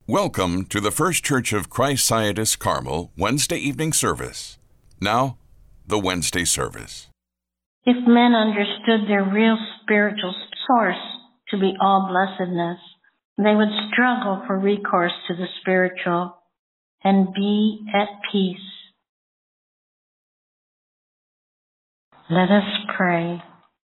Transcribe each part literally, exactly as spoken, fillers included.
Welcome to the First Church of Christ Scientist Carmel Wednesday evening service. Now, the Wednesday service. If men understood their real spiritual source to be all blessedness, they would struggle for recourse to the spiritual and be at peace. Let us pray.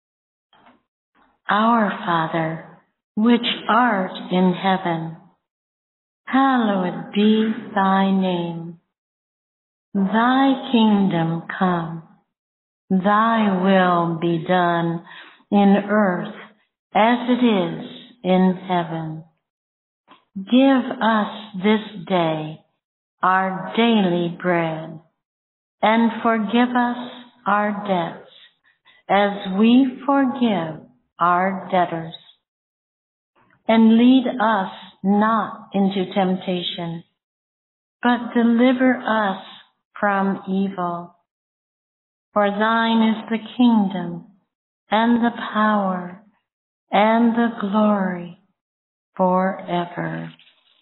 Our Father, which art in heaven, hallowed be thy name. Thy kingdom come, thy will be done in earth as it is in heaven. Give us this day our daily bread, and forgive us our debts as we forgive our debtors. And lead us not into temptation, but deliver us from evil. For thine is the kingdom, and the power, and the glory, forever.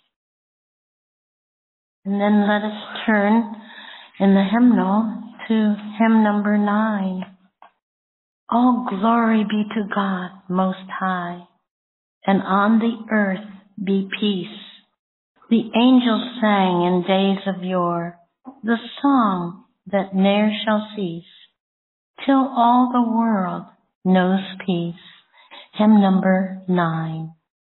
And then let us turn in the hymnal to hymn number nine. All glory be to God Most High, and on the earth be peace. The angels sang in days of yore the song that ne'er shall cease, till all the world knows peace. Hymn number nine.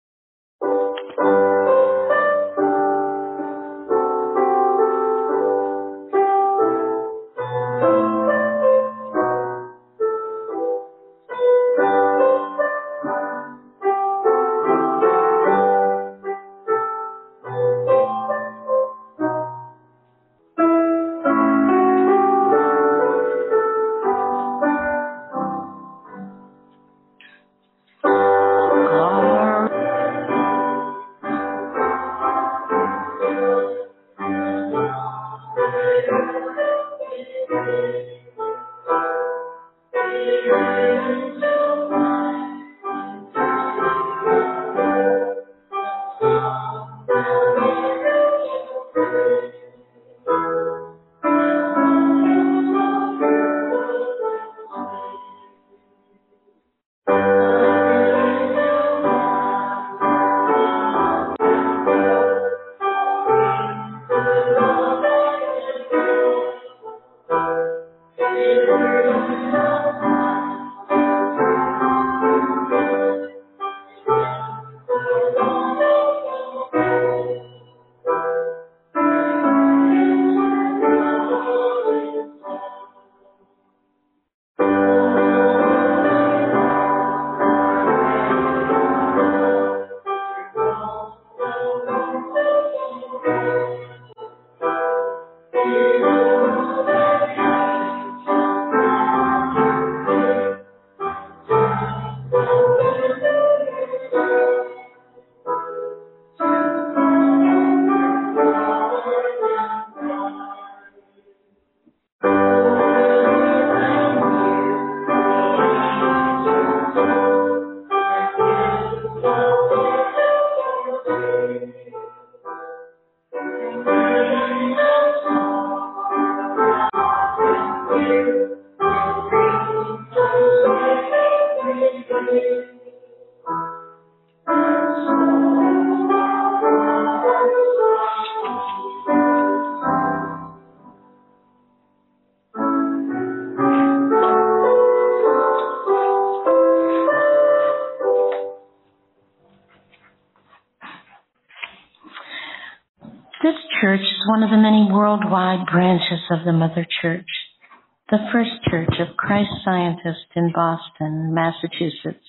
This church is one of the many worldwide branches of the Mother Church, the First Church of Christ Scientist in Boston, Massachusetts.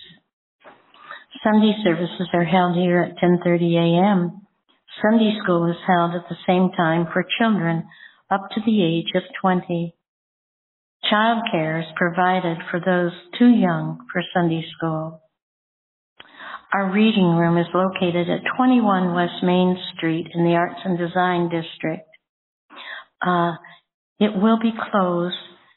Sunday services are held here at ten thirty a.m. Sunday school is held at the same time for children up to the age of twenty. Child care is provided for those too young for Sunday school. Our reading room is located at twenty-one West Main Street in the Arts and Design District. Uh, it will be closed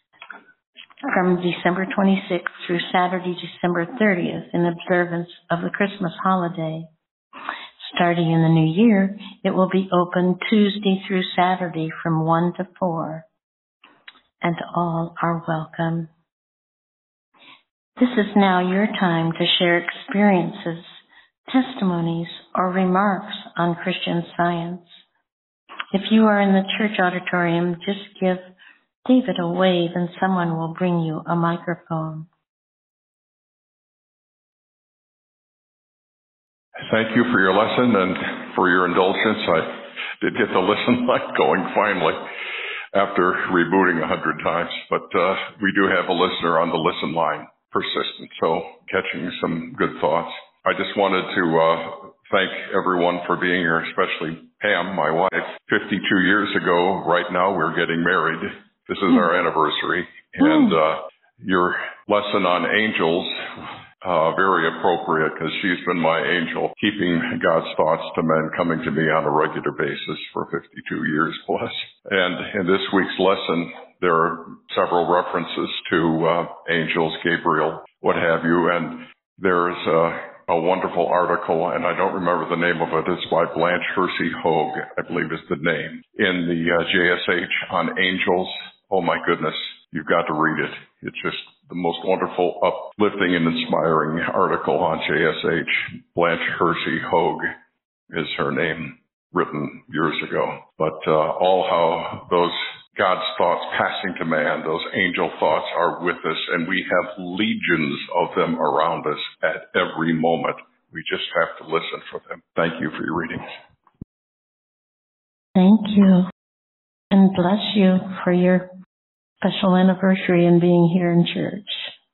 from December twenty-sixth through Saturday, December thirtieth, in observance of the Christmas holiday. Starting in the new year, it will be open Tuesday through Saturday from one to four, and all are welcome. This is now your time to share experiences, testimonies, or remarks on Christian Science. If you are in the church auditorium, just give David a wave and someone will bring you a microphone. Thank you for your lesson and for your indulgence. I did get the listen line going finally after rebooting a hundred times, but uh, we do have a listener on the listen line, persistent, so catching some good thoughts. I just wanted to uh, thank everyone for being here, especially Pam, my wife. fifty-two years ago, right now, we're getting married. This is our anniversary, and uh, your lesson on angels, Uh, very appropriate because she's been my angel, keeping God's thoughts to men coming to me on a regular basis for fifty-two years plus. And in this week's lesson, there are several references to uh, angels, Gabriel, what have you. And there's uh, a wonderful article, and I don't remember the name of it. It's by Blanche Hersey Hogue, I believe is the name, in the uh, J S H on angels. Oh my goodness, you've got to read it. It's just the most wonderful, uplifting, and inspiring article on J S H. Blanche Hersey Hogue is her name, written years ago. But uh, all how those God's thoughts passing to man, those angel thoughts are with us, and we have legions of them around us at every moment. We just have to listen for them. Thank you for your readings. Thank you, and bless you for your special anniversary and being here in church.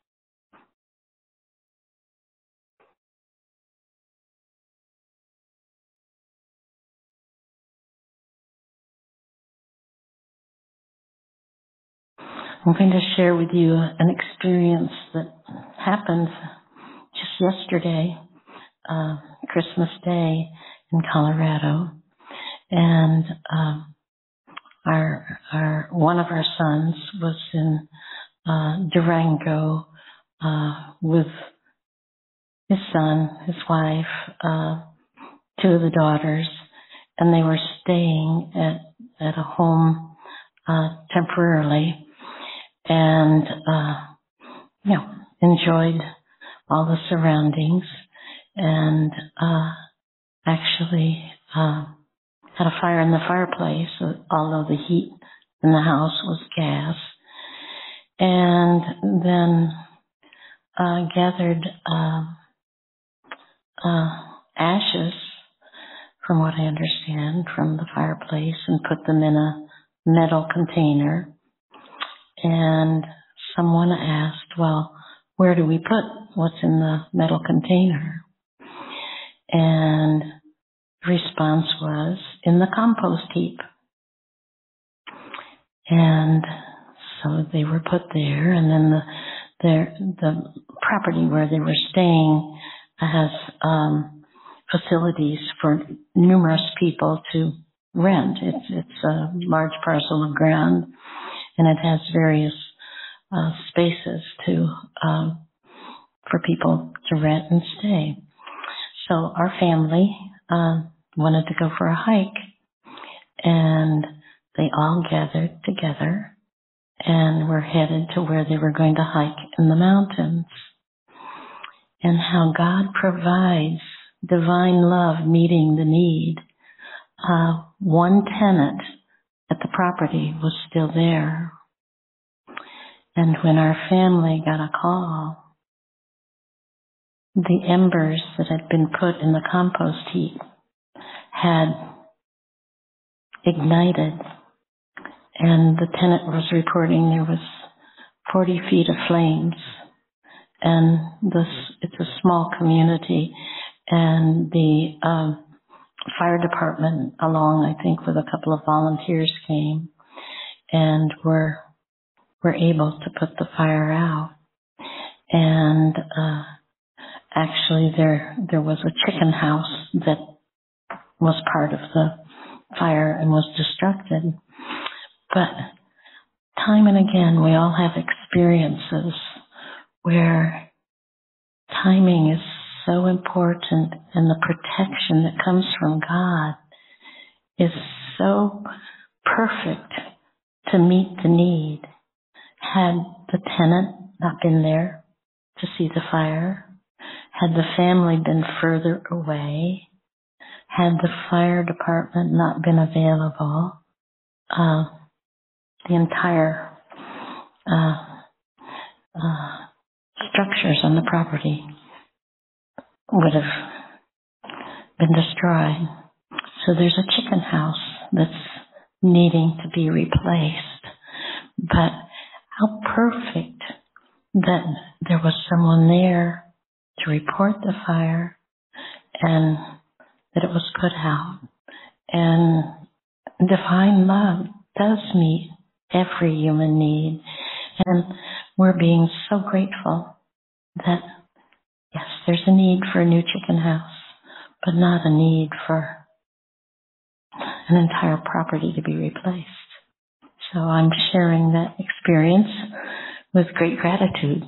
I'm going to share with you an experience that happened just yesterday, uh, Christmas Day in Colorado, and um, Our, our, one of our sons was in uh, Durango uh, with his son, his wife, uh, two of the daughters, and they were staying at, at a home uh, temporarily, and uh, you know, enjoyed all the surroundings, and uh, actually. Uh, had a fire in the fireplace, although the heat in the house was gas, and then uh, gathered uh, uh, ashes, from what I understand, from the fireplace and put them in a metal container. And someone asked, well, where do we put what's in the metal container? And response was, in the compost heap. And so they were put there, and then the their, the property where they were staying has um, facilities for numerous people to rent. It's, it's a large parcel of ground, and it has various uh, spaces to um, for people to rent and stay. So our family uh, wanted to go for a hike, and they all gathered together and were headed to where they were going to hike in the mountains. And how God provides divine love meeting the need. Uh, one tenant at the property was still there. And when our family got a call, the embers that had been put in the compost heap had ignited, and the tenant was reporting there was forty feet of flames. And this, it's a small community, and the um, fire department, along I think with a couple of volunteers, came and were were able to put the fire out. And uh, actually, there there was a chicken house that was part of the fire and was destructed. But time and again, we all have experiences where timing is so important, and the protection that comes from God is so perfect to meet the need. Had the tenant not been there to see the fire, had the family been further away, had the fire department not been available, uh, the entire uh, uh, structures on the property would have been destroyed. So there's a chicken house that's needing to be replaced. But how perfect that there was someone there to report the fire and that it was put out. And divine love does meet every human need. And we're being so grateful that, yes, there's a need for a new chicken house, but not a need for an entire property to be replaced. So I'm sharing that experience with great gratitude.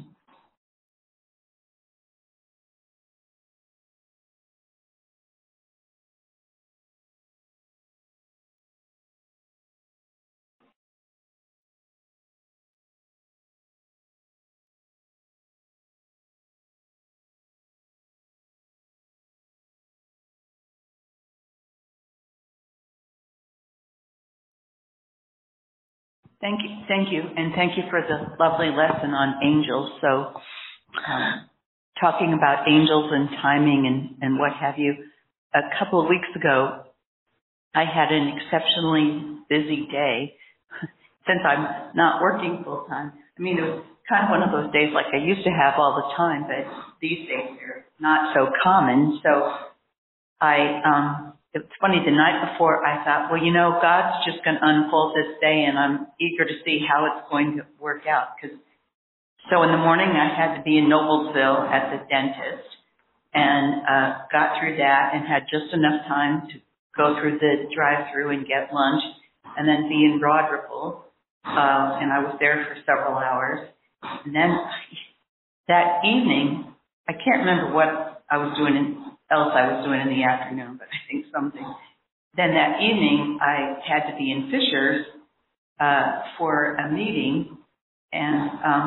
Thank you, thank you, and thank you for the lovely lesson on angels. So, um, talking about angels and timing and, and what have you, a couple of weeks ago, I had an exceptionally busy day since I'm not working full time. I mean, it was kind of one of those days like I used to have all the time, but these days they're not so common. So I, um, it's funny, the night before I thought, well, you know, God's just going to unfold this day and I'm eager to see how it's going to work out. Cause, so in the morning I had to be in Noblesville at the dentist and uh, got through that and had just enough time to go through the drive-through and get lunch and then be in Broad Ripple. Uh, and I was there for several hours. And then that evening, I can't remember what I was doing in else I was doing in the afternoon, but I think something. Then that evening, I had to be in Fishers uh, for a meeting, and, um,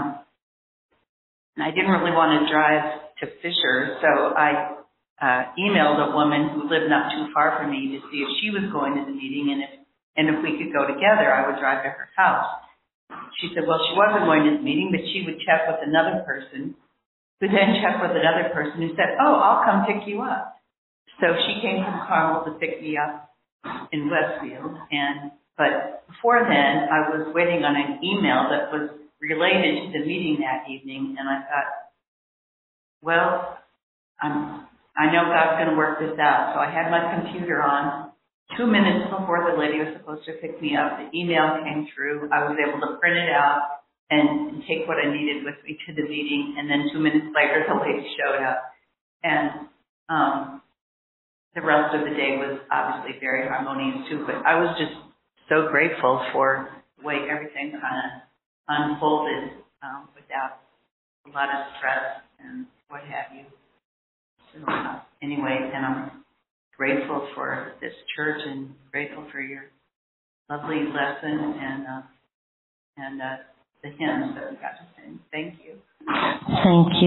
and I didn't really want to drive to Fishers, so I uh, emailed a woman who lived not too far from me to see if she was going to the meeting, and if and if we could go together, I would drive to her house. She said, well, she wasn't going to the meeting, but she would check with another person, who then checked with another person who said, oh, I'll come pick you up. So she came from Carmel to pick me up in Westfield. And but before then, I was waiting on an email that was related to the meeting that evening. And I thought, well, I'm, I know God's going to work this out. So I had my computer on. Two minutes before the lady was supposed to pick me up, the email came through. I was able to print it out and take what I needed with me to the meeting, and then two minutes later, the lady showed up. And um, the rest of the day was obviously very harmonious, too, but I was just so grateful for the way everything kind of unfolded um, without a lot of stress and what have you. So uh, anyway, and I'm grateful for this church and grateful for your lovely lesson and, uh, and uh, the hymns that we got to sing. Thank you. Thank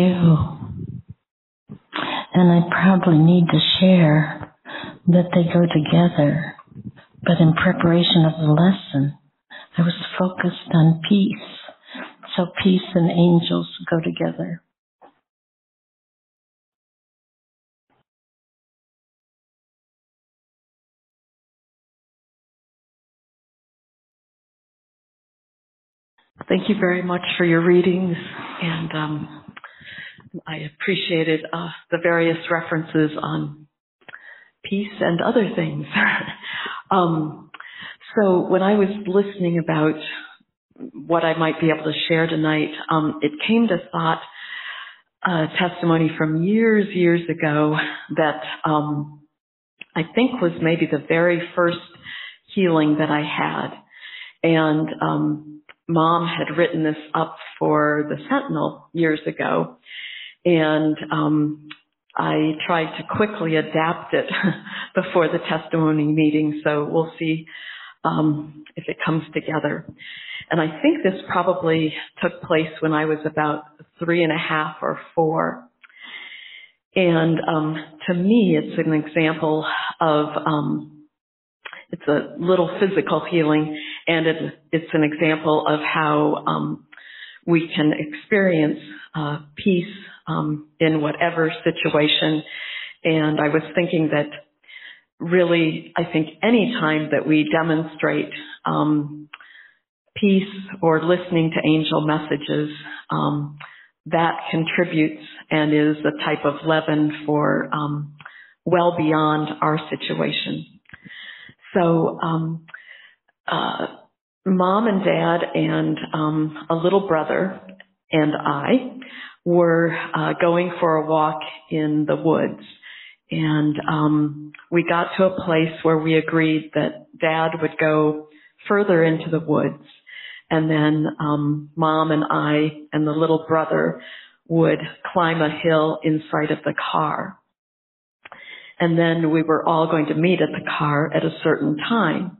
you. And I probably need to share that they go together, but in preparation of the lesson, I was focused on peace. So peace and angels go together. Thank you very much for your readings, and um, I appreciated uh, the various references on peace and other things. um, so when I was listening about what I might be able to share tonight, um, it came to thought a testimony from years, years ago that um, I think was maybe the very first healing that I had. And um, Mom had written this up for the Sentinel years ago. And um, I tried to quickly adapt it before the testimony meeting, so we'll see um, if it comes together. And I think this probably took place when I was about three and a half or four. And um, to me, it's an example of, um, it's a little physical healing, and it, it's an example of how um, we can experience uh, peace um, in whatever situation. And I was thinking that really, I think any time that we demonstrate um, peace or listening to angel messages, um, that contributes and is a type of leaven for um, well beyond our situation. So um, uh, Mom and Dad and um, a little brother and I were uh, going for a walk in the woods. And um, we got to a place where we agreed that Dad would go further into the woods, and then um, Mom and I and the little brother would climb a hill inside of the car. And then we were all going to meet at the car at a certain time.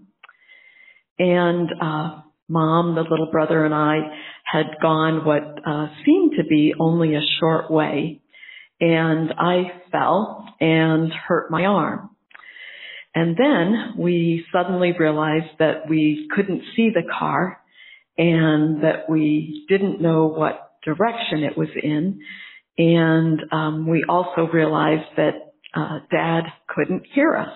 And uh, Mom, the little brother, and I had gone what uh, seemed to be only a short way. And I fell and hurt my arm. And then we suddenly realized that we couldn't see the car and that we didn't know what direction it was in. And um, we also realized that uh, Dad couldn't hear us.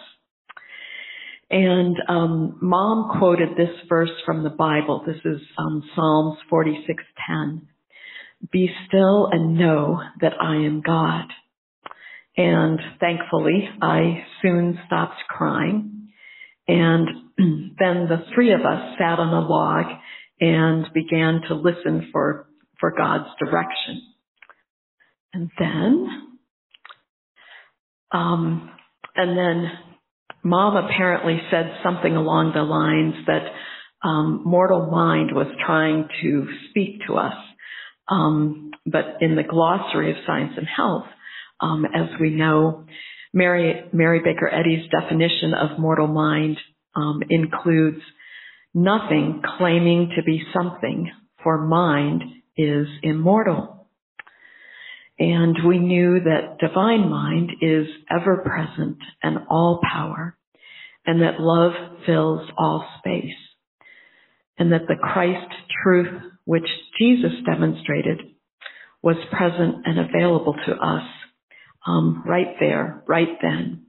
And um, Mom quoted this verse from the Bible. This is um, Psalms forty-six ten. Be still and know that I am God. And thankfully, I soon stopped crying. And then the three of us sat on a log and began to listen for, for God's direction. And then, um, and then Mom apparently said something along the lines that um, mortal mind was trying to speak to us. Um, but in the glossary of Science and Health, um, as we know, Mary, Mary Baker Eddy's definition of mortal mind um, includes nothing claiming to be something, for mind is immortal. And we knew that divine mind is ever present and all power, and that love fills all space, and that the Christ truth which Jesus demonstrated was present and available to us um, right there, right then.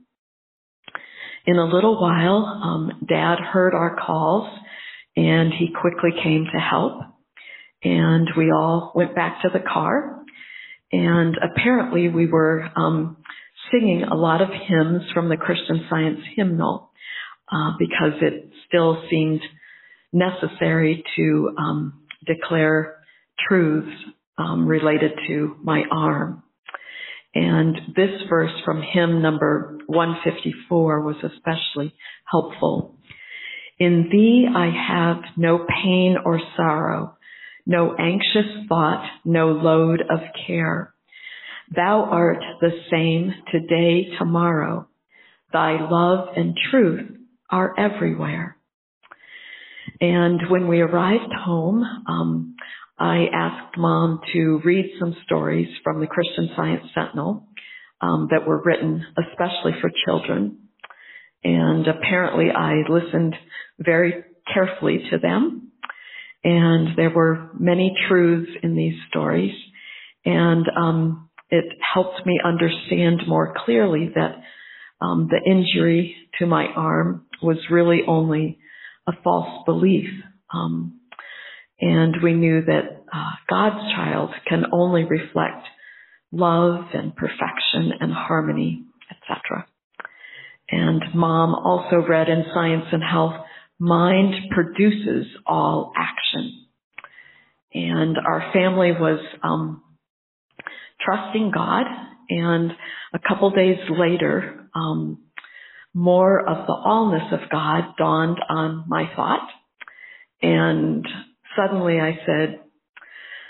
In a little while, um, Dad heard our calls, and he quickly came to help, and we all went back to the car. And apparently we were um, singing a lot of hymns from the Christian Science hymnal uh, because it still seemed necessary to um, declare truths um, related to my arm. And this verse from hymn number one fifty-four was especially helpful. In thee I have no pain or sorrow, no anxious thought, no load of care. Thou art the same today, tomorrow. Thy love and truth are everywhere. And when we arrived home, um, I asked Mom to read some stories from the Christian Science Sentinel um, that were written especially for children. And apparently I listened very carefully to them. And there were many truths in these stories. And um, it helped me understand more clearly that um, the injury to my arm was really only a false belief. Um, and we knew that uh, God's child can only reflect love and perfection and harmony, et cetera. And Mom also read in Science and Health, mind produces all action. And our family was um, trusting God. And a couple days later, um, more of the allness of God dawned on my thought. And suddenly I said,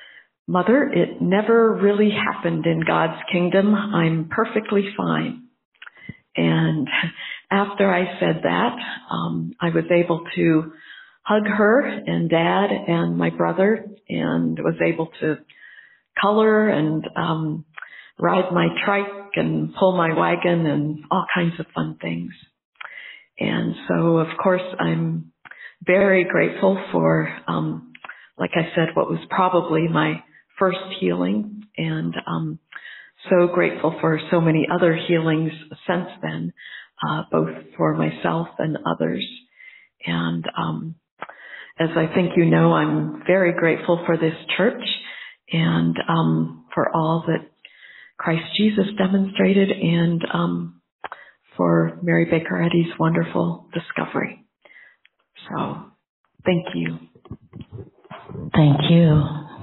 Mother, it never really happened in God's kingdom. I'm perfectly fine. And after I said that, um, I was able to hug her and Dad and my brother, and was able to color and um, ride my trike and pull my wagon and all kinds of fun things. And so, of course, I'm very grateful for, um, like I said, what was probably my first healing, and um, so grateful for so many other healings since then, uh, both for myself and others. And um, as I think you know, I'm very grateful for this church and um, for all that Christ Jesus demonstrated, and um, for Mary Baker Eddy's wonderful discovery. So, thank you. Thank you.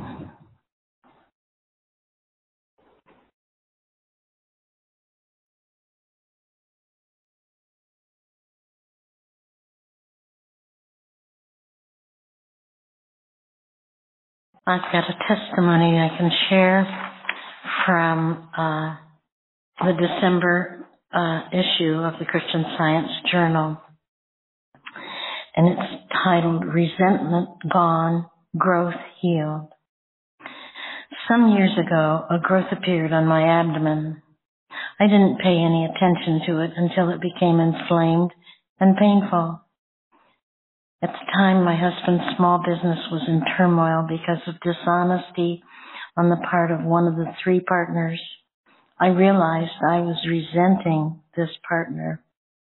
I've got a testimony I can share from uh, the December uh, issue of the Christian Science Journal. And it's titled, Resentment Gone, Growth Healed. Some years ago, a growth appeared on my abdomen. I didn't pay any attention to it until it became inflamed and painful. At the time, my husband's small business was in turmoil because of dishonesty on the part of one of the three partners. I realized I was resenting this partner.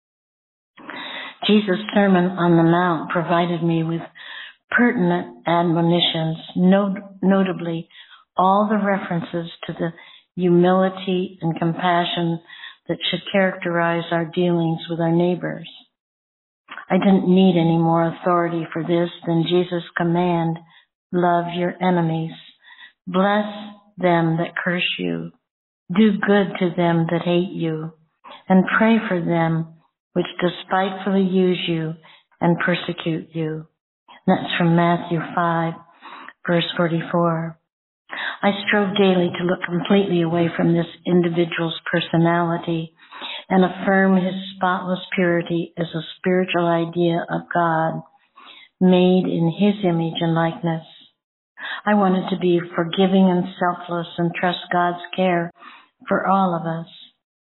Jesus' Sermon on the Mount provided me with pertinent admonitions, not- notably all the references to the humility and compassion that should characterize our dealings with our neighbors. I didn't need any more authority for this than Jesus' command, love your enemies, bless them that curse you, do good to them that hate you, and pray for them which despitefully use you and persecute you. That's from Matthew five, verse forty-four. I strove daily to look completely away from this individual's personality and affirm his spotless purity as a spiritual idea of God, made in his image and likeness. I wanted to be forgiving and selfless and trust God's care for all of us.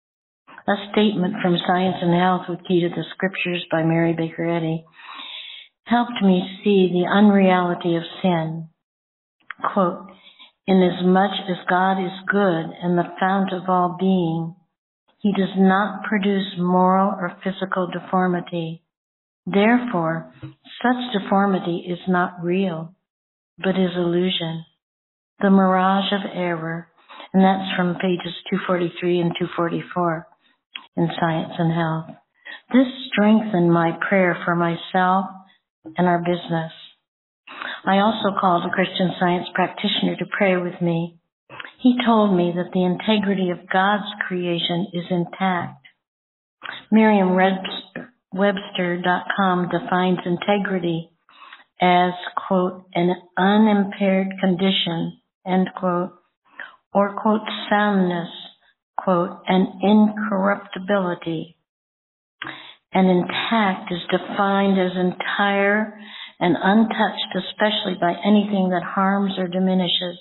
A statement from Science and Health with Key to the Scriptures by Mary Baker Eddy helped me see the unreality of sin. Quote, inasmuch as God is good and the fount of all being, he does not produce moral or physical deformity. Therefore, such deformity is not real, but is illusion, the mirage of error, and that's from pages two forty-three and two forty-four in Science and Health. This strengthened my prayer for myself and our business. I also called a Christian Science practitioner to pray with me. He told me that the integrity of God's creation is intact. Merriam Webster dot com defines integrity as, quote, an unimpaired condition, end quote, or, quote, soundness, quote, and incorruptibility. And intact is defined as entire and untouched, especially by anything that harms or diminishes.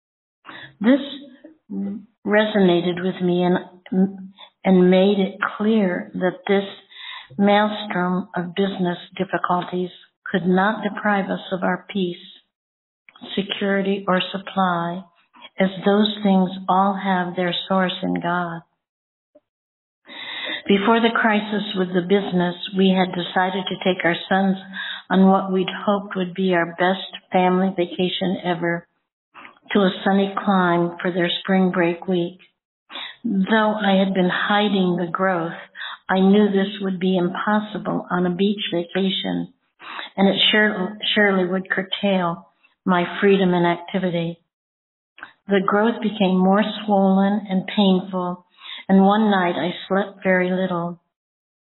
This resonated with me and, and made it clear that this maelstrom of business difficulties could not deprive us of our peace, security, or supply, as those things all have their source in God. Before the crisis with the business, we had decided to take our sons on what we'd hoped would be our best family vacation ever, to a sunny clime for their spring break week. Though I had been hiding the growth, I knew this would be impossible on a beach vacation, and it sure, surely would curtail my freedom and activity. The growth became more swollen and painful, and one night I slept very little.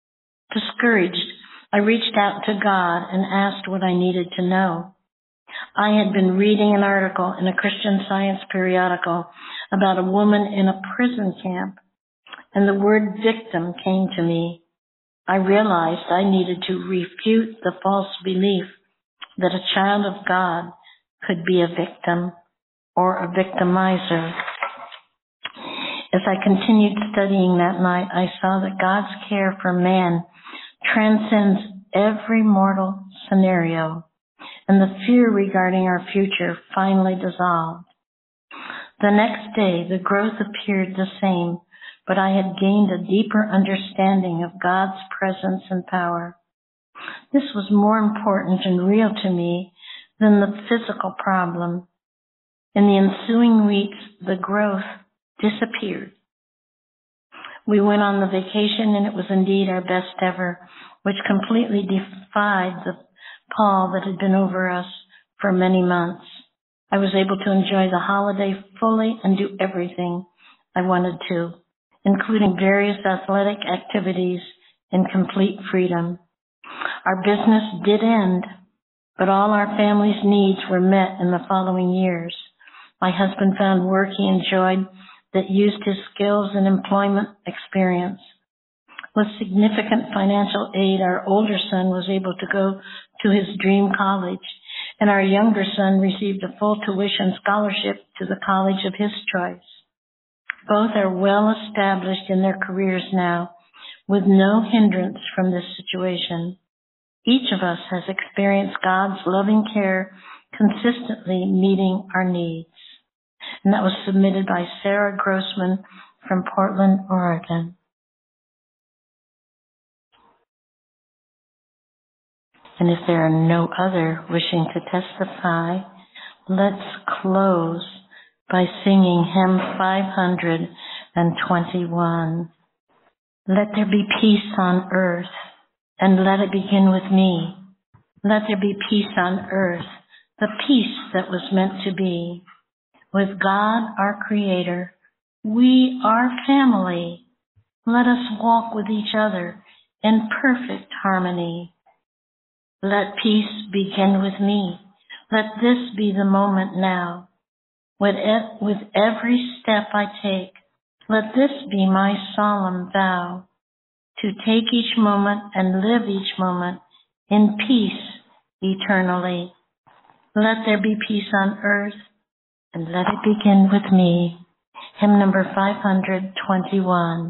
Discouraged, I reached out to God and asked what I needed to know. I had been reading an article in a Christian Science periodical about a woman in a prison camp, and the word victim came to me. I realized I needed to refute the false belief that a child of God could be a victim or a victimizer. As I continued studying that night, I saw that God's care for man transcends every mortal scenario, and the fear regarding our future finally dissolved. The next day, the growth appeared the same, but I had gained a deeper understanding of God's presence and power. This was more important and real to me than the physical problem. In the ensuing weeks, the growth disappeared. We went on the vacation, and it was indeed our best ever, which completely defied the pall that had been over us for many months. I was able to enjoy the holiday fully and do everything I wanted to, including various athletic activities in complete freedom. Our business did end, but all our family's needs were met in the following years. My husband found work he enjoyed that used his skills and employment experience. With significant financial aid, our older son was able to go to his dream college, and our younger son received a full tuition scholarship to the college of his choice. Both are well established in their careers now, with no hindrance from this situation. Each of us has experienced God's loving care consistently meeting our needs. And that was submitted by Sarah Grossman from Portland, Oregon. And if there are no other wishing to testify, let's close by singing hymn five hundred twenty-one. Let there be peace on earth, and let it begin with me. Let there be peace on earth, the peace that was meant to be. With God, our Creator, we are family. Let us walk with each other in perfect harmony. Let peace begin with me. Let this be the moment now. With every step I take, let this be my solemn vow, to take each moment and live each moment in peace eternally. Let there be peace on earth, and let it begin with me. Hymn number five hundred twenty-one.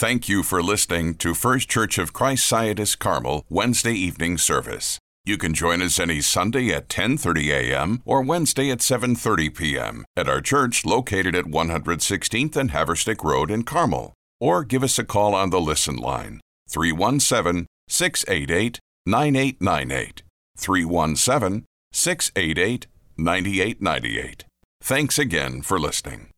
Thank you for listening to First Church of Christ Scientist Carmel Wednesday evening service. You can join us any Sunday at ten thirty a.m. or Wednesday at seven thirty p.m. at our church located at one hundred sixteenth and Haverstick Road in Carmel. Or give us a call on the Listen line, three one seven, six eight eight, nine eight nine eight, three one seven, six eight eight, nine eight nine eight. Thanks again for listening.